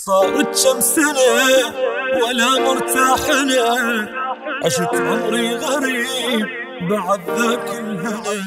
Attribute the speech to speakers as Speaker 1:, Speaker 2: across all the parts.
Speaker 1: صارت كم سنة ولا مرتاح أنا، عشت عمري غريب بعد ذاك الهنا،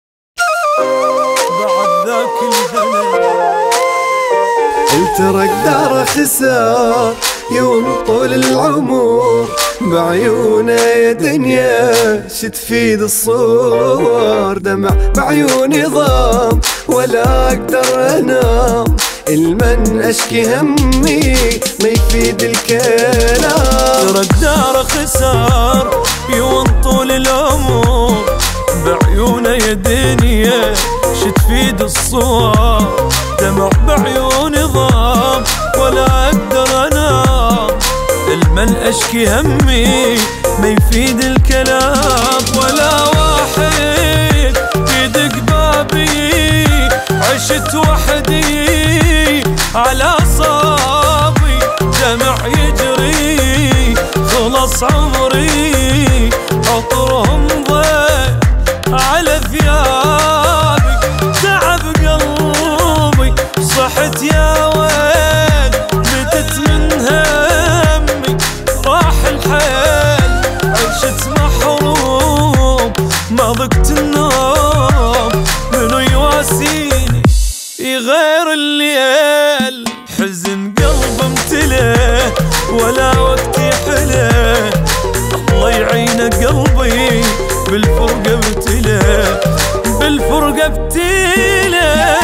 Speaker 1: بعد ذاك الهنا.
Speaker 2: الترك دار خسار يوم طول العمر، بعيونه يا دنيا شتفيد الصور، دمع بعيوني ضام ولا اقدر انام، المن اشكي همي ما يفيد الكلام.
Speaker 1: ترك دار خسار يوم طول العمر، بعيونه يا دنيا شتفيد الصور، دمع بعيوني ضام ولا اقدر انام، المن اشكي همي ما يفيد الكلام. ولا واحد يدق بابي، عشت وحدي على صابي، دمع يجري خلص عمري، عطرهم ضيع على ثيابي، تعب قلبي صحت يا ويل، متت من همي راح الحيل، عشت محروم ما ضقت النوم، منو يواسيني غير الليل، حزن قلب امتلى ولا وقت يحلى، الله يعين قلبي بالفرقة ابتلى، بالفرقة ابتلى.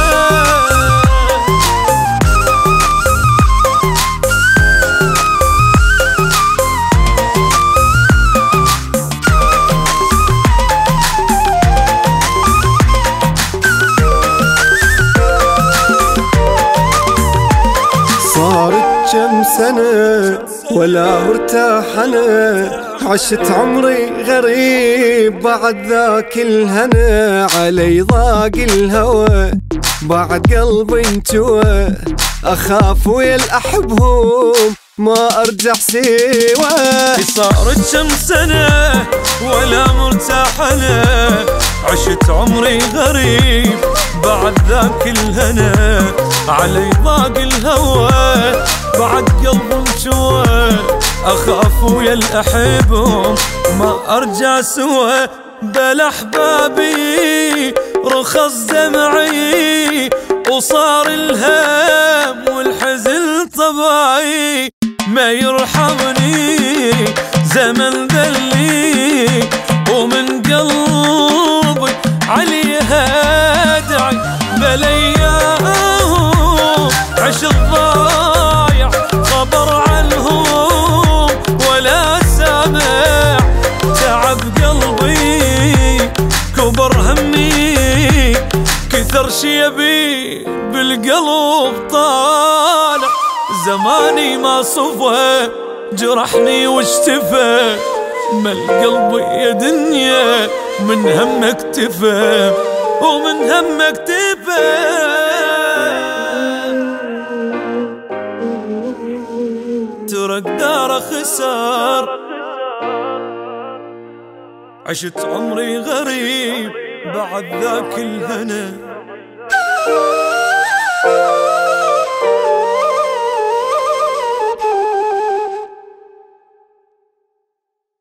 Speaker 2: صارت كم سنة ولا مرتاح أنا، عشت عمري غريب بعد ذاك الهنا، علي ضاق الهوى بعد قلبي انتوى، أخاف ويا الأحبهم ما أرجع سوا.
Speaker 1: صارت كم سنة ولا مرتاح أنا، عشت عمري غريب بعد ذاك الهنا، علي ضاق الهوى بعد قلب انجوى، أخاف ويا الأحبهم ما أرجع سوا. بل أحبابي رخص دمعي، وصار الهم والحزن طبعي، ما يرحمني زمن ذلي، ومن قلبي عليها دعي، بل ايام عش الضايع خبر عنهم ولا سامع، تعب قلبي كبر همي، كثر شيبي بالقلب طالع، زماني ما صفى جرحني واشتفى، مل قلبي يا دنيا من همك تفى، ومن همك تفى. ترك دار خسار، عشت عمري غريب بعد ذاك الهنا.